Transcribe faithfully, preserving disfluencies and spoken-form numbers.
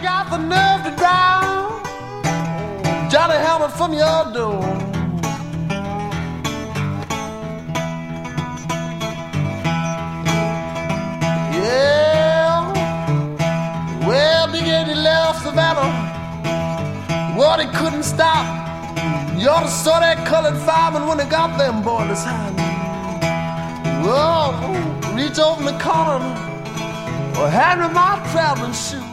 got the nerve to drown Johnny Hammond from your door. Yeah, well, Big Eddie left Savannah. What he couldn't stop. You ought to saw that colored fireman when they got them boilers hot. Whoa, reach over in the corner or hand me my traveling shoes.